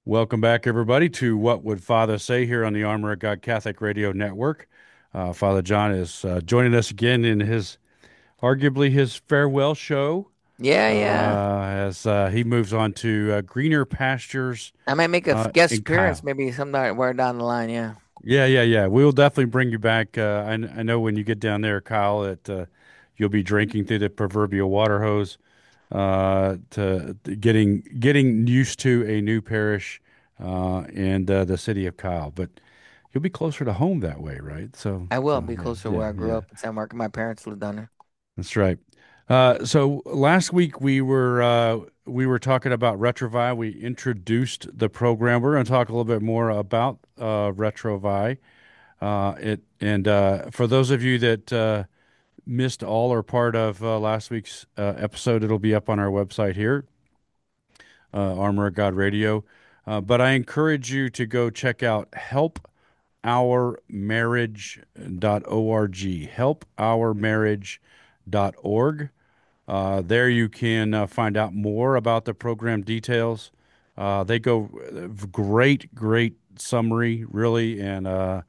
Welcome back, everybody, to What Would Father Say here on the Armor of God Catholic Radio Network. Father John is joining us again in arguably his farewell show Yeah, yeah. as he moves on to greener pastures I might make a guest in appearance Kyle. maybe somewhere down the line. Yeah. Yeah. We will definitely bring you back. I know when you get down there, Kyle, that you'll be drinking through the proverbial water hose to getting used to a new parish and the city of Kyle. But you'll be closer to home that way, right? So, I will so be yeah, closer to where yeah, I grew yeah. up in San Marcos. My parents lived down there. That's right. So last week we were talking about Retrovi. We introduced the program. We're going to talk a little bit more about Retrovi. For those of you that missed all or part of last week's episode, it'll be up on our website here, Armor of God Radio. But I encourage you to go check out helpourmarriage.org. Helpourmarriage.org. There you can find out more about the program details. They go great summary, really, and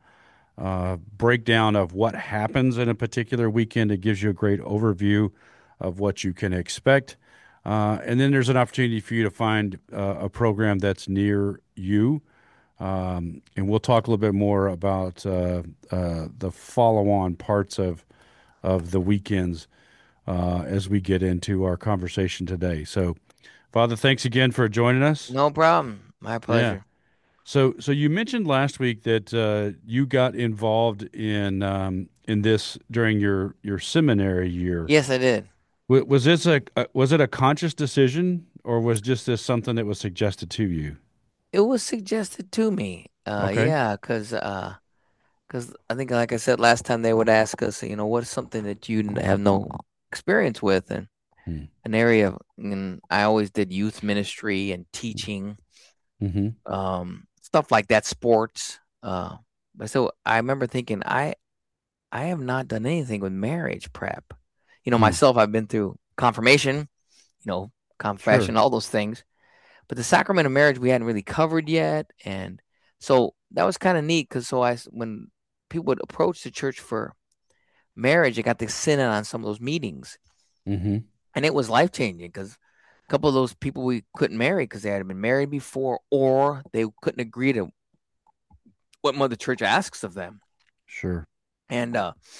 breakdown of what happens in a particular weekend. It gives you a great overview of what you can expect. And then there's an opportunity for you to find a program that's near you. And we'll talk a little bit more about the follow-on parts of the weekends as we get into our conversation today. So, Father, thanks again for joining us. No problem. My Yeah. pleasure. So you mentioned last week that you got involved in this during your seminary year. Yes, I did. Was this was it a conscious decision, or was just this something that was suggested to you? It was suggested to me. Okay. Yeah, cause I think like I said last time they would ask us, what is something that you have no experience with, and Hmm. an area. And I always did youth ministry and teaching, Mm-hmm. stuff like that, sports. But so I remember thinking, I have not done anything with marriage prep. Hmm. Myself, I've been through confirmation, Sure. confession, all those things. But the sacrament of marriage we hadn't really covered yet. And so that was kind of neat because when people would approach the church for marriage, I got to sit in on some of those meetings. Mm-hmm. And it was life changing because a couple of those people we couldn't marry because they had been married before or they couldn't agree to what Mother Church asks of them. Sure. And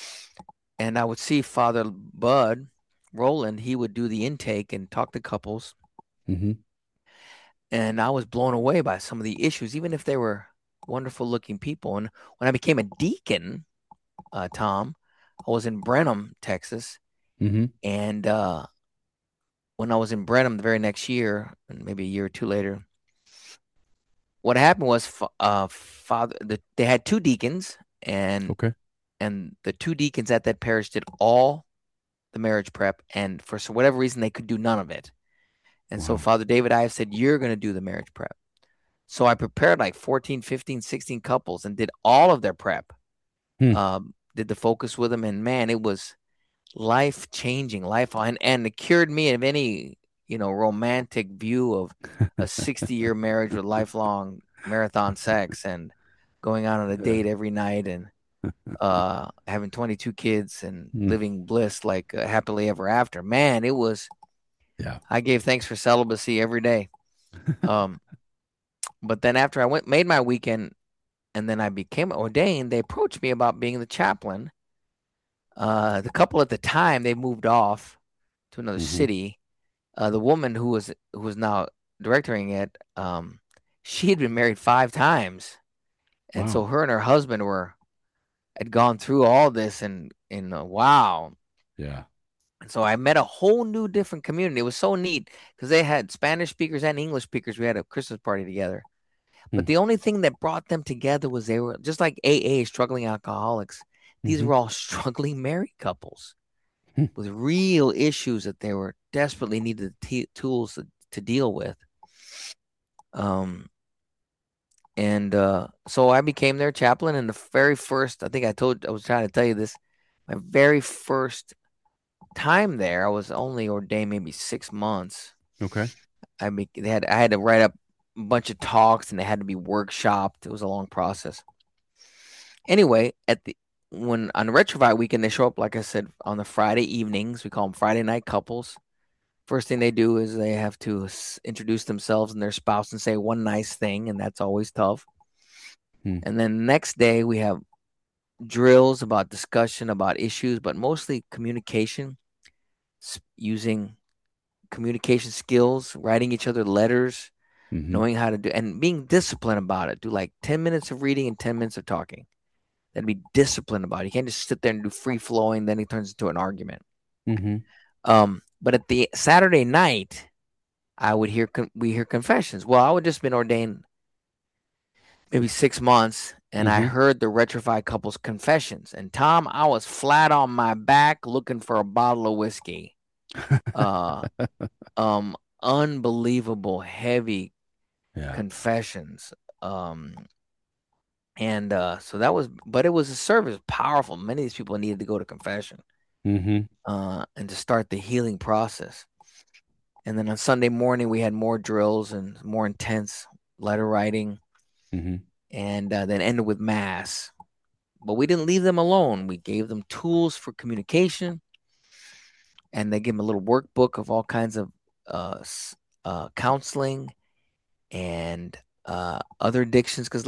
I would see Father Bud Roland. He would do the intake and talk to couples, Mm-hmm. and I was blown away by some of the issues, even if they were wonderful looking people. And when I became a deacon, Tom, I was in Brenham, Texas, Mm-hmm. and when I was in Brenham the very next year, and maybe a year or two later, what happened was, they had two deacons, and Okay. the two deacons at that parish did all the marriage prep, and for whatever reason they could do none of it. And so Wow. Father David, I have said, you're going to do the marriage prep. So I prepared like 14, 15, 16 couples and did all of their prep. Hmm. Did the focus with them, and man, it was life changing, and it cured me of any, romantic view of a 60-year marriage with lifelong marathon sex and going out on a Yeah. date every night and having 22 kids and Hmm. living bliss like happily ever after. Man, it was, Yeah. I gave thanks for celibacy every day. Um, but then after I made my weekend and then I became ordained, they approached me about being the chaplain. The couple at the time, they moved off to another Mm-hmm. city. The woman who was now directing it, she had been married 5 times, and so Wow. her and her husband were had gone through all this, and wow. Yeah. And so I met a whole new different community. It was so neat because they had Spanish speakers and English speakers. We had a Christmas party together. Hmm. But the only thing that brought them together was they were just like AA, struggling alcoholics. These Mm-hmm. were all struggling married couples Hmm. with real issues that they were desperately needed tools to deal with. Um, and so I became their chaplain. And the very first, I think I was trying to tell you this, my very first time there, I was only ordained maybe 6 months. Okay. I had to write up. a bunch of talks and they had to be workshopped. It was a long process. Anyway, when on the Retrovite weekend, they show up, like I said, on the Friday evenings. We call them Friday night couples. First thing they do is they have to introduce themselves and their spouse and say one nice thing, and that's always tough. Hmm. And then the next day we have drills about discussion about issues, but mostly communication, using communication skills, writing each other letters, Hmm. knowing how to do, and being disciplined about it. Do like 10 minutes of reading and 10 minutes of talking. Then be disciplined about it. You can't just sit there and do free flowing, then it turns into an argument. Hmm. But at the Saturday night, we hear confessions. Well, I would just been ordained maybe 6 months, and I Hmm. heard the Retrified couple's confessions. And Tom, I was flat on my back looking for a bottle of whiskey. Uh, um, Unbelievable heavy Yeah. confessions. Um, and so that was, but it was a service, powerful. Many of these people needed to go to confession, Hmm. and to start the healing process. And then on Sunday morning, we had more drills and more intense letter writing, Hmm. and then ended with mass. But we didn't leave them alone. We gave them tools for communication, and they gave them a little workbook of all kinds of uh, counseling and other addictions. Because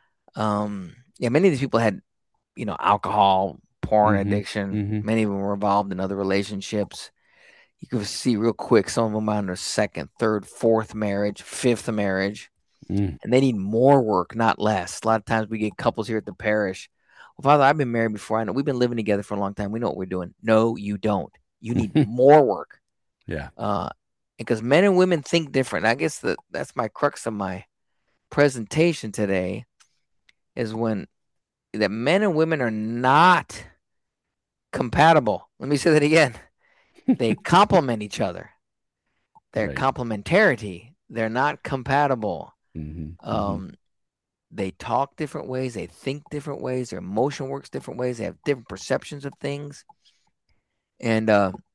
yeah, many of these people had, alcohol, porn Hmm. addiction. Hmm. Many of them were involved in other relationships. You could see real quick some of them on their second, third, fourth marriage, fifth marriage, Mm. and they need more work, not less. A lot of times we get couples here at the parish. Well, Father, I've been married before. I know we've been living together for a long time. We know what we're doing. No, you don't. You need more work. Yeah. Uh, because men and women think different. I guess that's my crux of my presentation today is when that men and women are not compatible. Let me say that again. They complement each other. They're Right. complementarity. They're not compatible. Hmm. Hmm. Um, they talk different ways. They think different ways. Their emotion works different ways. They have different perceptions of things. And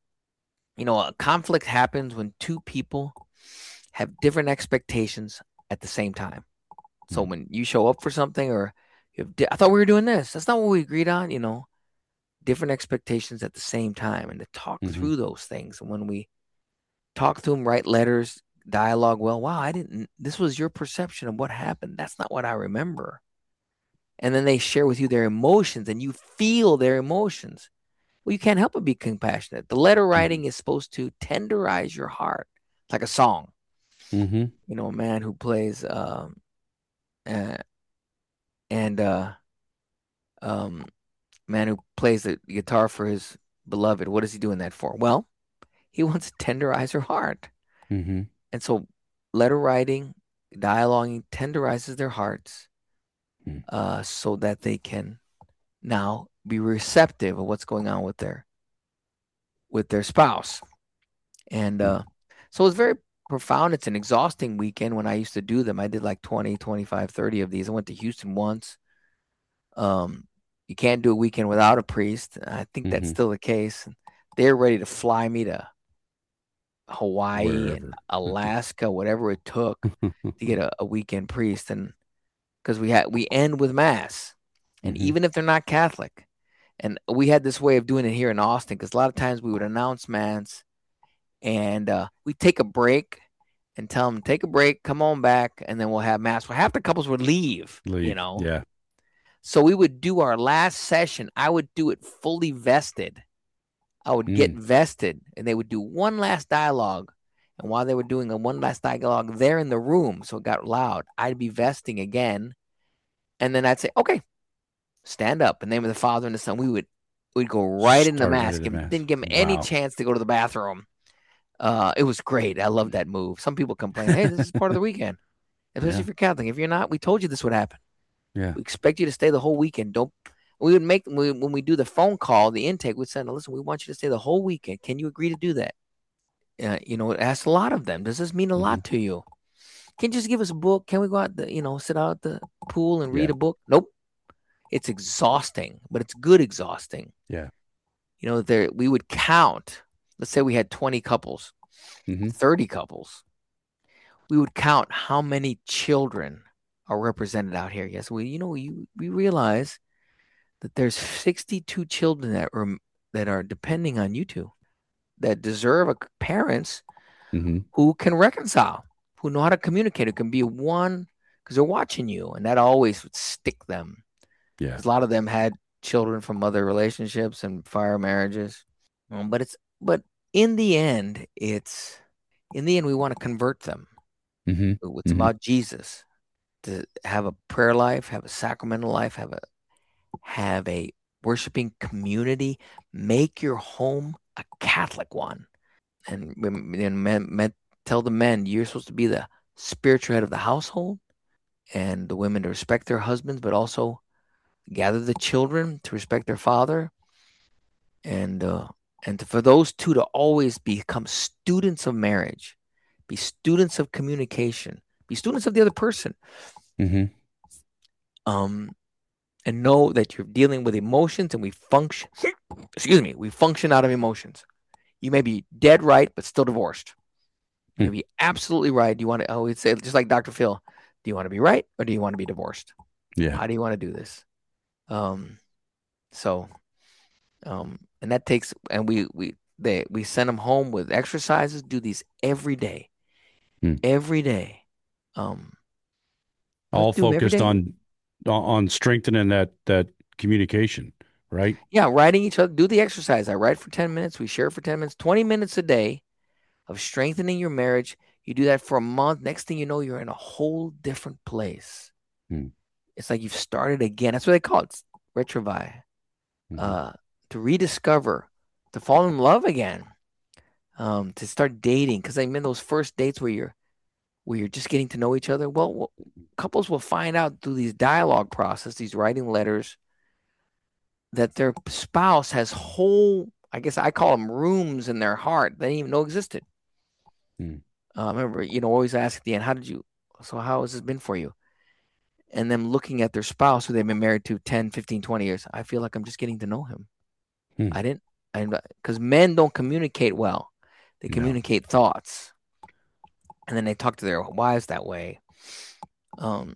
a conflict happens when two people have different expectations at the same time. So when you show up for something, or I thought we were doing this. That's not what we agreed on. Different expectations at the same time, and to talk Hmm. through those things. And when we talk through them, write letters, dialogue. Well, wow, I didn't. This was your perception of what happened. That's not what I remember. And then they share with you their emotions, and you feel their emotions. Well, you can't help but be compassionate. The letter Hmm. writing is supposed to tenderize your heart, like a song. Hmm. A man who plays uh, and um, man who plays the guitar for his beloved. What is he doing that for? Well, he wants to tenderize her heart. Hmm. And so letter writing, dialoguing tenderizes their hearts, so that they can now be receptive of what's going on with their spouse. And so it's very profound. It's an exhausting weekend when I used to do them. I did like 20, 25, 30 of these. I went to Houston once. Um, you can't do a weekend without a priest. I think that's Hmm. still the case. They're ready to fly me to Hawaii and Wherever. Alaska, whatever it took to get a weekend priest. And because we end with mass, and Hmm. even if they're not Catholic, and we had this way of doing it here in Austin, because a lot of times we would announce mass, and we take a break and tell them take a break, come on back, and then we'll have mass. Well, half the couples would leave, Leave. Yeah. so we would do our last session. I would do it fully vested. I would get Mm. vested, and they would do one last dialogue. And while they were doing a one last dialogue, they're in the room, so it got loud. I'd be vesting again, and then I'd say, "Okay, stand up." In the name of the Father and the Son, we'd go right in the Start right mask. at the mass. Didn't give them any Wow. chance to go to the bathroom. It was great. I love that move. Some people complain, "Hey, this is part of the weekend, especially Yeah. if you're Catholic. If you're not, we told you this would happen. Yeah. We expect you to stay the whole weekend. Don't." We would when we do the phone call, the intake, we'd say, "Listen, we want you to stay the whole weekend. Can you agree to do that?" It asks a lot of them. Does this mean a Hmm. lot to you? Can you just give us a book? Can we go out sit out at the pool and read Yeah. a book? Nope. It's exhausting, but it's good exhausting. Yeah. There we would count. Let's say we had 20 couples, Hmm. 30 couples. we would count how many children are represented out here. Yes, we realize that there's 62 children that are depending on you two that deserve parents Hmm. who can reconcile, who know how to communicate, who can be one because they're watching you, and that always would stick them Yeah. because a lot of them had children from other relationships and prior marriages. But in the end, we want to convert them. Hmm. It's Hmm. about Jesus to have a prayer life, have a sacramental life, have a worshiping community. Make your home a Catholic one, and men tell the men you're supposed to be the spiritual head of the household, and the women to respect their husbands, but also gather the children to respect their father, and for those two to always become students of marriage, be students of communication, be students of the other person, Hmm. um, and know that you're dealing with emotions, and we function. Excuse me, we function out of emotions. You may be dead right, but still divorced. You may be absolutely right. Do you want to? I always say, just like Dr. Phil, do you want to be right or do you want to be divorced? Yeah. How do you want to do this? Um, so and that takes, and we send them home with exercises. Do these Mm. every day. Um, we have All to do them every focused day. on strengthening that communication, right? Yeah, writing each other. Do the exercise. I write for 10 minutes. We share for 10 minutes. 20 minutes a day of strengthening your marriage. You do that for a month. Next thing you know, you're in a whole different place. Mm. It's like you've started again. That's what they call it. It's retrovi. Hmm. Uh, to rediscover, to fall in love again. To start dating. Because I mean those first dates where you're just getting to know each other. Well, couples will find out through these dialogue process, these writing letters, that their spouse has whole, I guess I call them rooms in their heart they didn't even know existed. Mm. I remember, always ask at the end, so how has this been for you? And them looking at their spouse who they've been married to 10, 15, 20 years. I feel like I'm just getting to know him. Mm. I didn't, because men don't communicate well. They No. communicate thoughts, and then they talk to their wives that way. Um,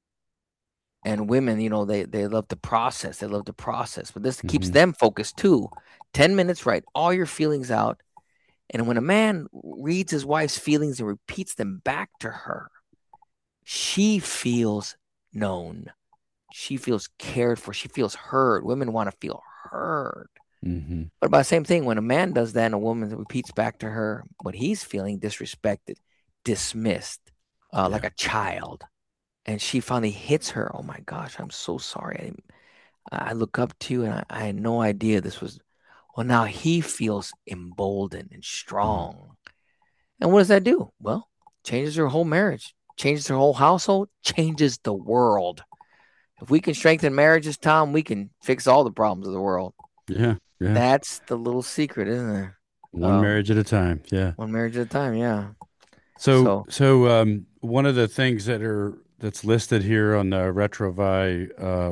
and women, they love to process. They love to process, but this keeps Hmm. them focused too. 10 minutes, write all your feelings out. And when a man reads his wife's feelings and repeats them back to her, she feels known. She feels cared for. She feels heard. Women want to feel heard. Hmm. But about the same thing, when a man does that and a woman repeats back to her what he's feeling, disrespected, dismissed, like Yeah. a child, and she finally hits her, oh my gosh, I'm so sorry. I look up to you, and I had no idea this was. Well, now he feels emboldened and Mm. strong. And what does that do? Well, changes her whole marriage, changes her whole household, changes the world. If we can strengthen marriages, Tom, we can fix all the problems of the world. Yeah. Yeah. That's the little secret, isn't there? One marriage at a time. Yeah. One marriage at a time. Yeah. So, So one of the things that's listed here on the Retrovi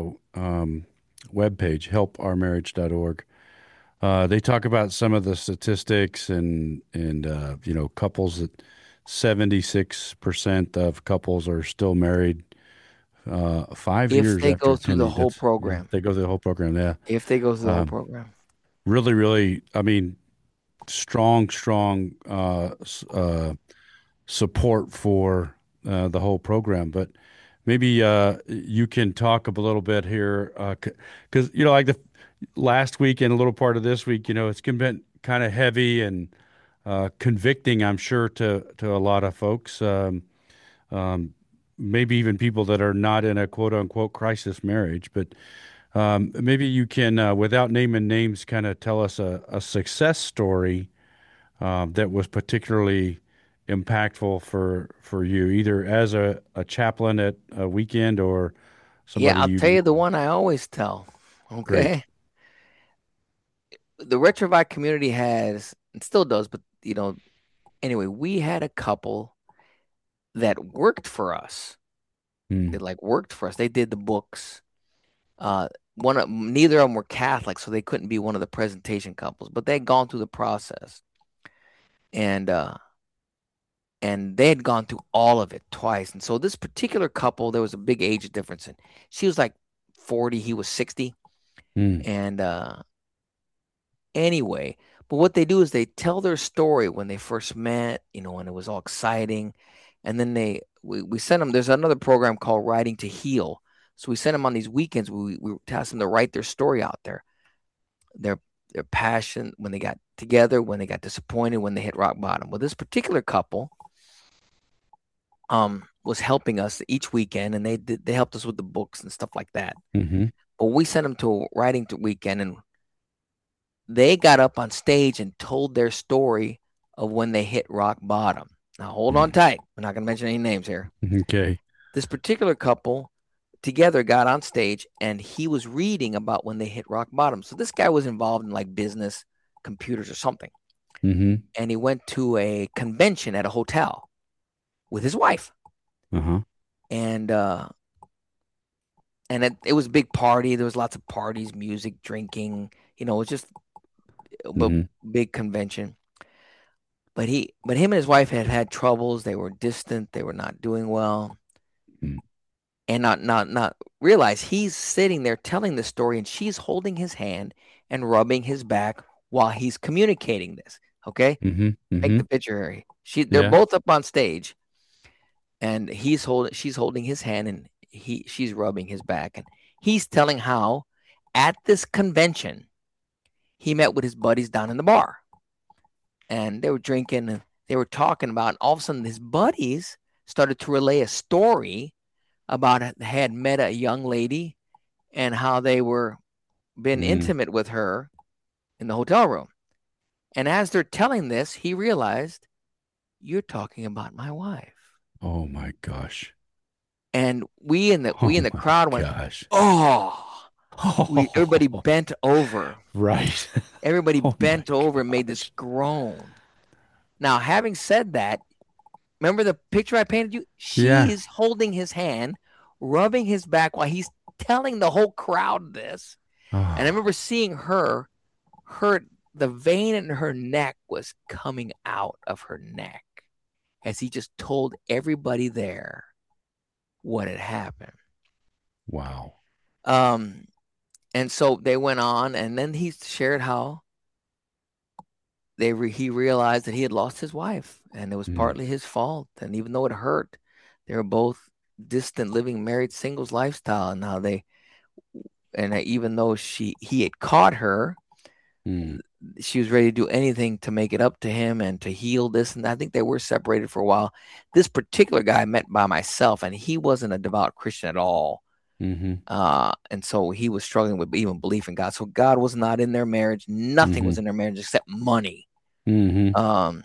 webpage, helpourmarriage.org, they talk about some of the statistics and couples that 76% of couples are still married 5 if years they after go through the attending. whole That's yeah, program, they go through the whole program. Yeah. if they go through the whole Um, program, really, really, I mean, strong support for the whole program. But maybe you can talk a little bit here, because like the last week and a little part of this week, it's been kind of heavy and convicting, I'm sure, to a lot of folks. Um, maybe even people that are not in a quote unquote crisis marriage. But maybe you can, without naming names, kind of tell us a success story that was particularly impactful for you, either as a chaplain at a weekend or yeah, somebody I'll tell you've you the one I always tell. great. Okay. The Retrovac community has, and still does, but anyway, we had a couple that worked for us. They Mm. like worked for us. They did the books. Neither of them were Catholic, so they couldn't be one of the presentation couples, but they had gone through the process. And and they had gone through all of it twice. And so this particular couple, there was a big age difference, and she was like 40, he was 60. Mm. And anyway, but what they do is they tell their story when they first met, when it was all exciting. And then we sent them, there's another program called Writing to Heal. So we sent them on these weekends. We asked them to write their story out there, their their passion when they got together, when they got disappointed, when they hit rock bottom. Well, this particular couple was helping us each weekend, and they helped us with the books and stuff like that. Mm-hmm. But we sent them to a writing to weekend, and they got up on stage and told their story of when they hit rock bottom. Now hold on Mm. tight. We're not going to mention any names here. Okay. This particular couple together got on stage, and he was reading about when they hit rock bottom. So this guy was involved in like business, computers or something. Mm-hmm. And he went to a convention at a hotel with his wife. Uh-huh. And it was a big party. There was lots of parties, music, drinking. It was just a Mm-hmm. big convention. But him and his wife had had troubles. They were distant. They were not doing well, Mm. and not realize he's sitting there telling the story, and she's holding his hand and rubbing his back while he's communicating this. Okay, Mm-hmm. make Mm-hmm. the picture, Harry. They're Yeah. both up on stage, and she's holding his hand, and she's rubbing his back, and he's telling how at this convention he met with his buddies down in the bar, and they were drinking and they were talking about, and all of a sudden his buddies started to relay a story about they had met a young lady and how they were been Mm. intimate with her in the hotel room. And as they're telling this, he realized, you're talking about my wife. Oh my gosh. And we in the Oh we in the my crowd went, gosh. oh. Everybody bent over. Right. Everybody Oh my bent over and made this gosh. groan. Now, having said that, remember the picture I painted you? Yeah. She's holding his hand, rubbing his back while he's telling the whole crowd this. And I Oh, remember seeing her the vein in her neck was coming out of her neck as he just told everybody there what had happened. wow. Um, and so they went on, and then he shared how he realized that he had lost his wife, and it was Mm. partly his fault. And even though it hurt, they were both distant, living married singles lifestyle. And now even though he had caught her, Mm. she was ready to do anything to make it up to him and to heal this. And I think they were separated for a while. This particular guy I met by myself, and he wasn't a devout Christian at all. Mm-hmm. And so he was struggling with even belief in God. So God was not in their marriage. Nothing Mm-hmm. was in their marriage except money. Mm-hmm. Um,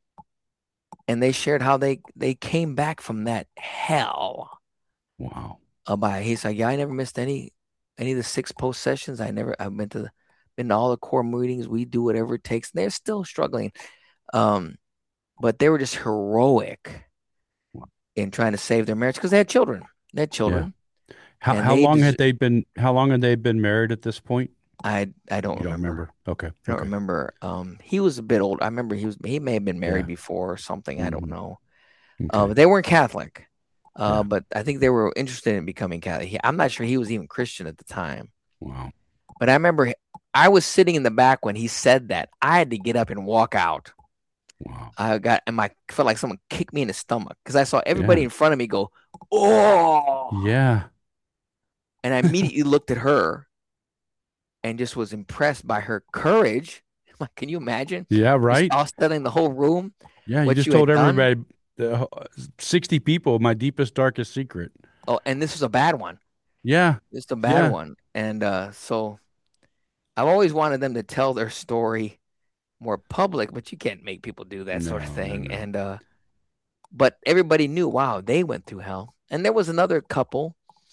and they shared how they came back from that hell. Wow. He's like, yeah, I never missed any of the six post sessions. I've been to all the core meetings. We do whatever it takes. They're still struggling. Um, but they were just heroic in trying to save their marriage because they had children. They had Yeah. children, and How long had they been married at this point? I don't You don't remember. remember? Okay. I don't Okay. remember. He was a bit old. I remember he may have been married Yeah. before or something. I don't Mm-hmm. know. Okay. But they weren't Catholic. Yeah. But I think they were interested in becoming Catholic. I'm not sure he was even Christian at the time. Wow. But I remember I was sitting in the back when he said that. I had to get up and walk out. Wow. Felt like someone kicked me in the stomach because I saw everybody Yeah. in front of me go, oh, Yeah. and I immediately looked at her and just was impressed by her courage. Like, can you imagine? Yeah. Just Right. us telling the whole room Yeah. You what just you told had done. everybody, the 60 people, my deepest, darkest secret. Oh, and this was a bad one. Yeah. This is a bad Yeah. one. And so I've always wanted them to tell their story more public, but you can't make people do that sort of No, no, thing. no. And but everybody knew, wow, they went through hell. And there was another couple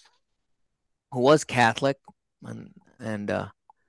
who was Catholic, and and uh,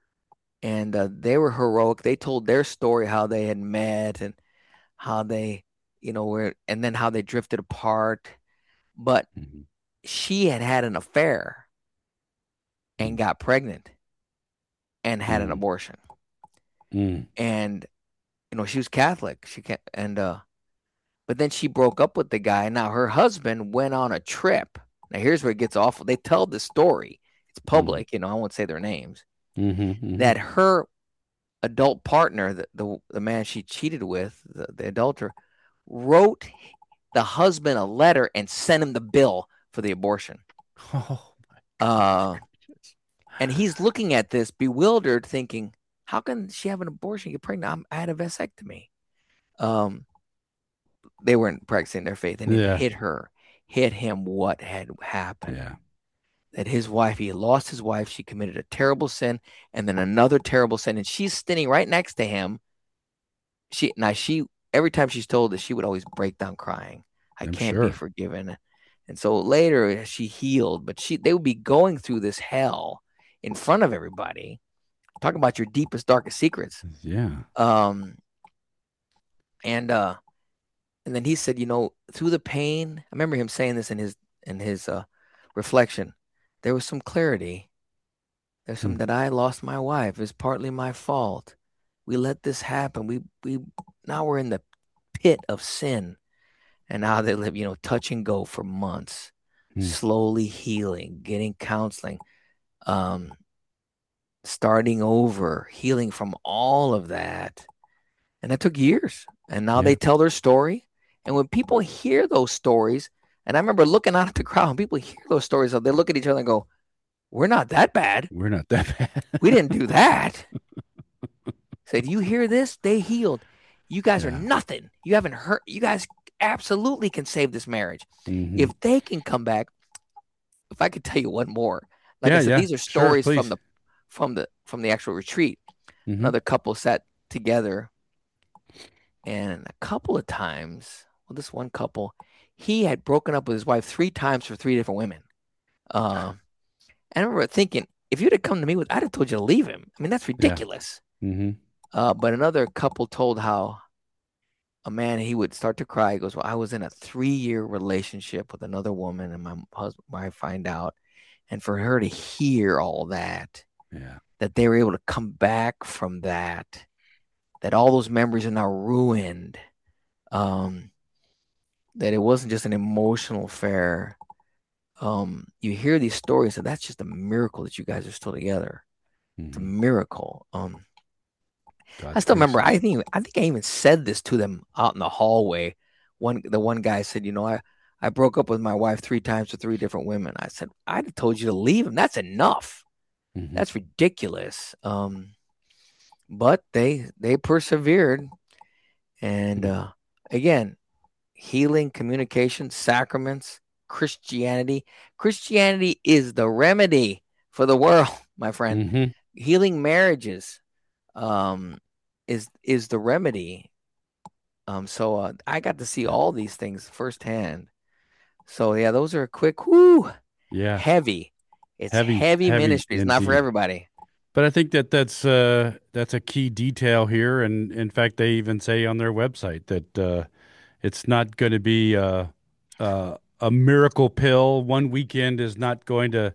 they were heroic. They told their story how they had met and how they, were, and then how they drifted apart. But Mm-hmm. she had had an affair and got pregnant and had an Mm-hmm. abortion. Mm-hmm. And she was Catholic. She can't, and But then she broke up with the guy. Now her husband went on a trip. Now here's where it gets awful. They tell the story. It's Mm-hmm. public, I won't say their names. Mm-hmm. That her adult partner, the man she cheated with, the adulterer, wrote the husband a letter and sent him the bill for the abortion. Oh my Uh, goodness. and he's looking at this bewildered, thinking, "How can she have an abortion? Get pregnant? I had a vasectomy." Um, they weren't practicing their faith, and it Yeah. hit him what had happened. Yeah. That his wife, he had lost his wife. She committed a terrible sin, and then another terrible sin, and she's standing right next to him. She every time she's told this, she would always break down crying. I I'm can't be sure. forgiven. And so later she healed, but they would be going through this hell in front of everybody. Talking about your deepest, darkest secrets. Yeah. Um, and uh, and then he said, through the pain, I remember him saying this in his reflection. There was some clarity. There's some Hmm. that I lost my wife. It's partly my fault. We let this happen. We now we're in the pit of sin. And now they live, touch and go for months, Hmm. slowly healing, getting counseling, um, starting over, healing from all of that. And that took years. And now Yeah. they tell their story. And when people hear those stories, and I remember looking out at the crowd, and people hear those stories, so they look at each other and go, "We're not that bad. We're not that We bad. didn't do that." Said, "You hear this? They healed. You guys are Yeah. nothing. You haven't hurt. You guys absolutely can save this marriage. Hmm. If they can come back, if I could tell you one more, like I Yeah. said, Yeah. these are Sure. stories from Please. the actual retreat. Hmm. Another couple sat together, and a couple of times, well, this one couple, he had broken up with his wife 3 times for 3 different women. Uh, and I remember thinking, if you'd have come to me with, I'd have told you to leave him. I mean, that's Yeah. ridiculous. Hmm. But another couple told how a man, he would start to cry. He goes, "Well, I was in a 3-year relationship with another woman, and my husband, I find out, and for her to hear all that, Yeah. that they were able to come back from that all those memories are now ruined, um, that it wasn't just an emotional affair." You hear these stories, and that's just a miracle that you guys are still together. It's a Hmm. miracle. I God's still remember. gracious. I think I even said this to them out in the hallway. The one guy said, I broke up with my wife 3 times with 3 different women. I said, I'd have told you to leave him. That's enough. Hmm. That's ridiculous. But they persevered, and again, healing, communication, sacraments, Christianity. Christianity is the remedy for the world, my friend. Hmm. Healing marriages, um, is the remedy. So I got to see Yeah. all these things firsthand. So yeah, those are quick, whoo, Yeah. heavy. It's Heavy, heavy heavy ministry. It's not for indeed. everybody. But I think that's a key detail here, and in fact, they even say on their website that it's not going to be a miracle pill. One weekend is not going to,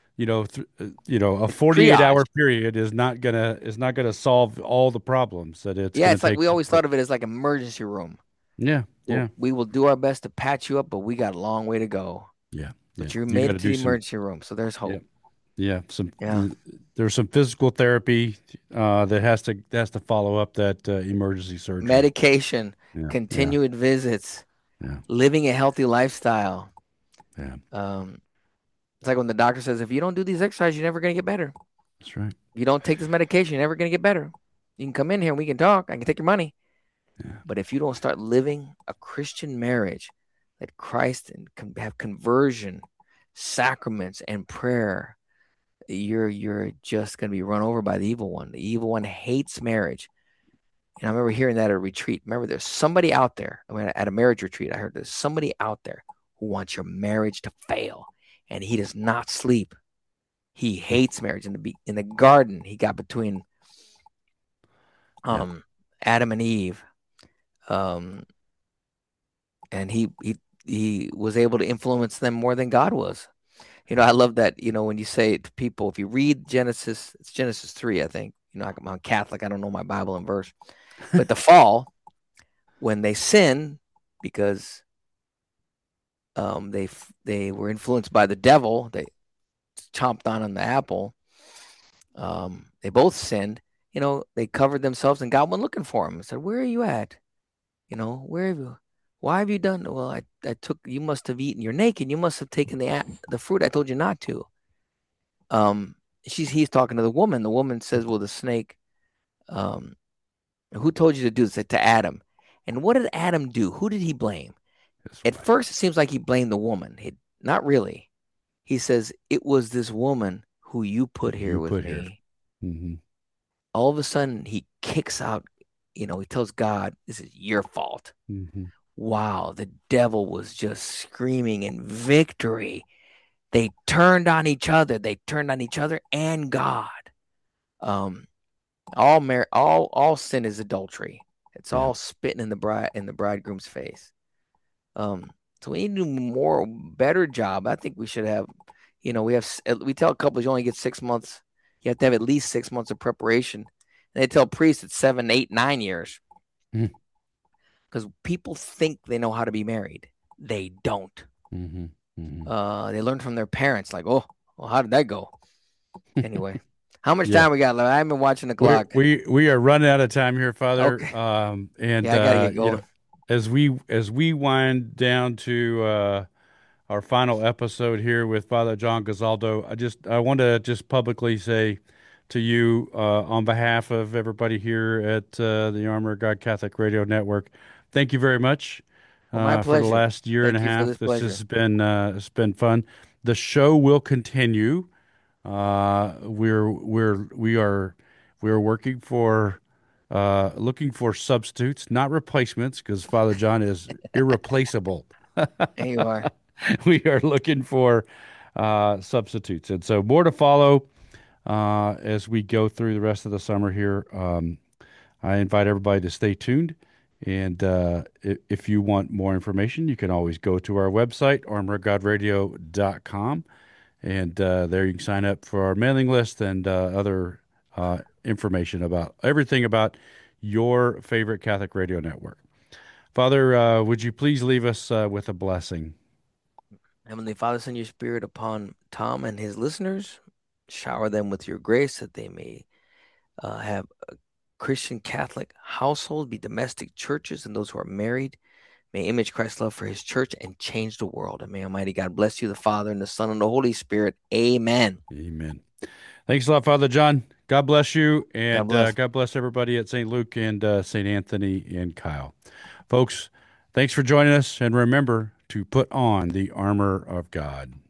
a It's 48 triage. hour period is not gonna solve all the problems. That it's Yeah, going to it's like take we some always work. thought of it as like emergency room. Yeah, Well, yeah, we will do our best to patch you up, but we got a long way to go. yeah, yeah. But you You made got it to to do the some. emergency room, so there's Yeah, hope. yeah. Yeah. There's some physical therapy that has to follow up that emergency surgery. Medication, Yeah, yeah, continued visits, yeah, living a healthy lifestyle. yeah. Um, it's like when the doctor says, if you don't do these exercises, you're never gonna get better. That's right. If you don't take this medication, you're never gonna get better. You can come in here and we can talk. I can take your money. Yeah, But if you don't start living a Christian marriage, that Christ and have conversion, sacraments, and prayer, you're just gonna be run over by the evil one. The evil one hates marriage. And I remember hearing that at a retreat. Remember, there's somebody out there. I mean, at a marriage retreat, I heard there's somebody out there who wants your marriage to fail, and he does not sleep. He hates marriage. In the garden, he got between yeah. um Adam and Eve, um, and he was able to influence them more than God was. I love that. When you say it to people, if you read Genesis, it's Genesis 3, I think. I'm Catholic. I don't know my Bible and verse, but the fall, when they sin. because they were influenced by the devil. They chomped on the apple. They both sinned. They covered themselves, and God went looking for them and said, "Where are you at? Where have you? Why have you done? Well, I took. You must have eaten. You're naked. You must have taken the fruit I told you not to." Um, he's talking to the woman. The woman says, "Well, the snake. Um, who told you to do this?" To Adam. And what did Adam do? Who did he blame? His At wife. first, it seems like he blamed the woman. Not really. He says, "It was this woman who you Who put here you with put here. me." Hmm. All of a sudden, he kicks out, he tells God, "This is your fault." Hmm. Wow, the devil was just screaming in victory. They turned on each other. They turned on each other and God. Um, all sin is adultery. It's Yeah. all spitting in the bridegroom's face. Um, so we need to do more better job. I think we should have, we tell couples you only get 6 months. You have to have at least 6 months of preparation. And they tell priests it's 7, 8, 9 years because people think they know how to be married. They don't. Mm-hmm. Hmm. They learn from their parents. Like, oh, well, how did that go? Anyway, how much Yeah. time we got left? I've been watching the We're, clock. we we are running out of time here, Father. Okay. And Yeah, I got to get going. as we wind down to our final episode here with Father John Gazaldo, I want to just publicly say to you, on behalf of everybody here at the Armor of God Catholic Radio Network, thank you very much Well, my for the pleasure. last year and a Thank you for half. this This pleasure. has been it's been fun. The show will continue. We are working for looking for substitutes, not replacements, because Father John is irreplaceable. There you are. We are looking for substitutes, and so more to follow as we go through the rest of the summer here. I invite everybody to stay tuned. And if you want more information, you can always go to our website, armorofgodradio.com. And there you can sign up for our mailing list and other information about everything about your favorite Catholic radio network. Father, would you please leave us with a blessing? Heavenly Father, send your spirit upon Tom and his listeners. Shower them with your grace that they may have Christian Catholic households, be domestic churches, and those who are married may image Christ's love for his church and change the world. And may Almighty God bless you, the Father, and the Son, and the Holy Spirit. Amen. Amen. Thanks a lot, Father John. God bless you, God and bless. God bless everybody at St. Luke and St. Anthony and Kyle. Folks, thanks for joining us, and remember to put on the armor of God.